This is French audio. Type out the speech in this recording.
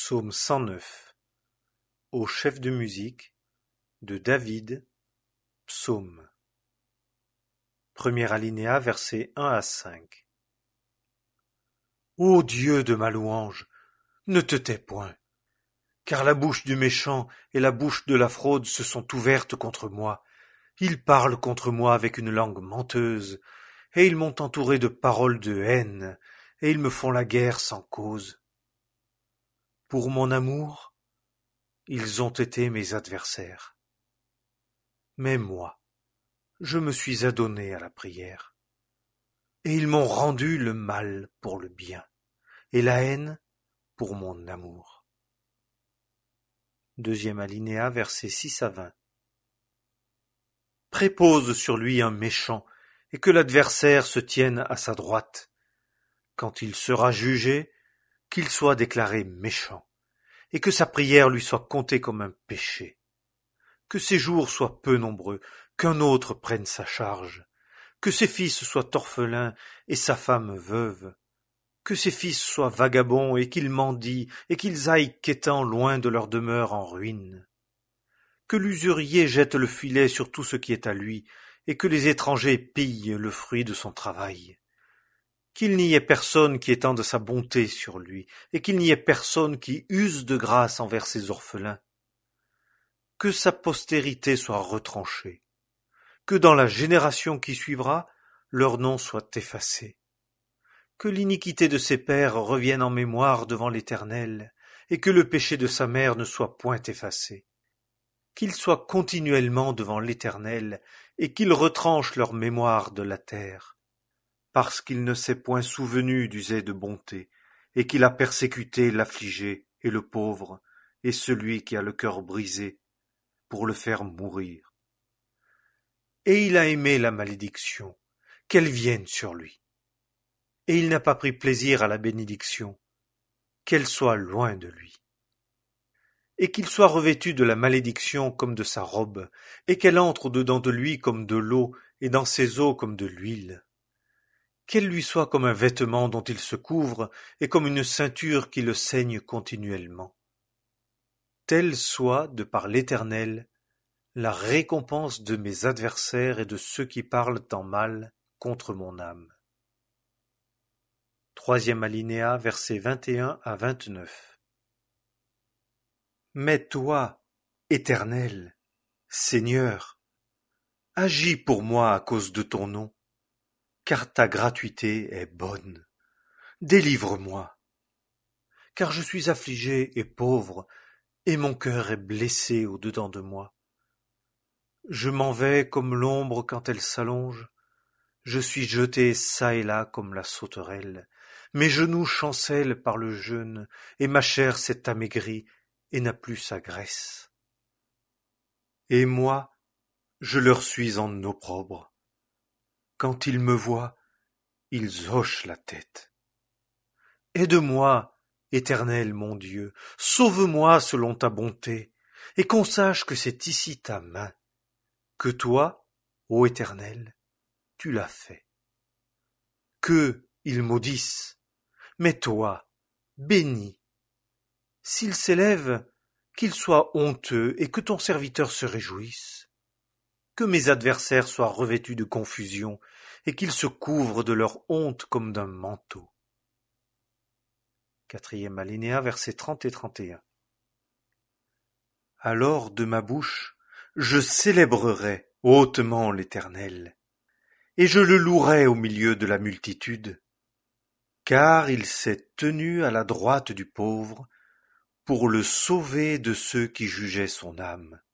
Psaume 109. Au chef de musique de David. Psaume. Premier alinéa, versets 1 à 5. Ô Dieu de ma louange, ne te tais point, car la bouche du méchant et la bouche de la fraude se sont ouvertes contre moi. Ils parlent contre moi avec une langue menteuse, et ils m'ont entouré de paroles de haine, et ils me font la guerre sans cause. Pour mon amour, ils ont été mes adversaires. Mais moi, je me suis adonné à la prière. Et ils m'ont rendu le mal pour le bien, et la haine pour mon amour. Deuxième alinéa, versets 6 à 20. Prépose sur lui un méchant, et que l'adversaire se tienne à sa droite. Quand il sera jugé, qu'il soit déclaré méchant, et que sa prière lui soit comptée comme un péché. Que ses jours soient peu nombreux, qu'un autre prenne sa charge, que ses fils soient orphelins et sa femme veuve, que ses fils soient vagabonds et qu'ils mendient et qu'ils aillent quêtant loin de leur demeure en ruine. Que l'usurier jette le filet sur tout ce qui est à lui et que les étrangers pillent le fruit de son travail. Qu'il n'y ait personne qui étende sa bonté sur lui et qu'il n'y ait personne qui use de grâce envers ses orphelins. Que sa postérité soit retranchée, que dans la génération qui suivra, leur nom soit effacé. Que l'iniquité de ses pères revienne en mémoire devant l'Éternel, et que le péché de sa mère ne soit point effacé. Qu'ils soient continuellement devant l'Éternel, et qu'il retranche leur mémoire de la terre, parce qu'il ne s'est point souvenu d'user de bonté, et qu'il a persécuté l'affligé et le pauvre, et celui qui a le cœur brisé, pour le faire mourir. Et il a aimé la malédiction, qu'elle vienne sur lui. Et il n'a pas pris plaisir à la bénédiction, qu'elle soit loin de lui. Et qu'il soit revêtu de la malédiction comme de sa robe, et qu'elle entre au-dedans de lui comme de l'eau, et dans ses os comme de l'huile. Qu'elle lui soit comme un vêtement dont il se couvre, et comme une ceinture qui le ceigne continuellement. Telle soit, de par l'Éternel, la récompense de mes adversaires et de ceux qui parlent en mal contre mon âme. Troisième alinéa, versets 21 à 29. Mais toi, Éternel, Seigneur, agis pour moi à cause de ton nom, car ta gratuité est bonne. Délivre-moi, car je suis affligé et pauvre, et mon cœur est blessé au-dedans de moi. Je m'en vais comme l'ombre quand elle s'allonge, je suis jeté çà et là comme la sauterelle, mes genoux chancellent par le jeûne, et ma chair s'est amaigrie et n'a plus sa graisse. Et moi, je leur suis en opprobre. Quand ils me voient, ils hochent la tête. Aide-moi, Éternel mon Dieu, sauve-moi selon ta bonté, et qu'on sache que c'est ici ta main, que toi, ô Éternel, tu l'as fait. Qu'eux, ils maudissent, mais toi, bénis. S'ils s'élèvent, qu'ils soient honteux et que ton serviteur se réjouisse. Que mes adversaires soient revêtus de confusion et qu'ils se couvrent de leur honte comme d'un manteau. Quatrième alinéa, versets 30 et 31. Alors de ma bouche, je célébrerai hautement l'Éternel, et je le louerai au milieu de la multitude, car il s'est tenu à la droite du pauvre, pour le sauver de ceux qui jugeaient son âme.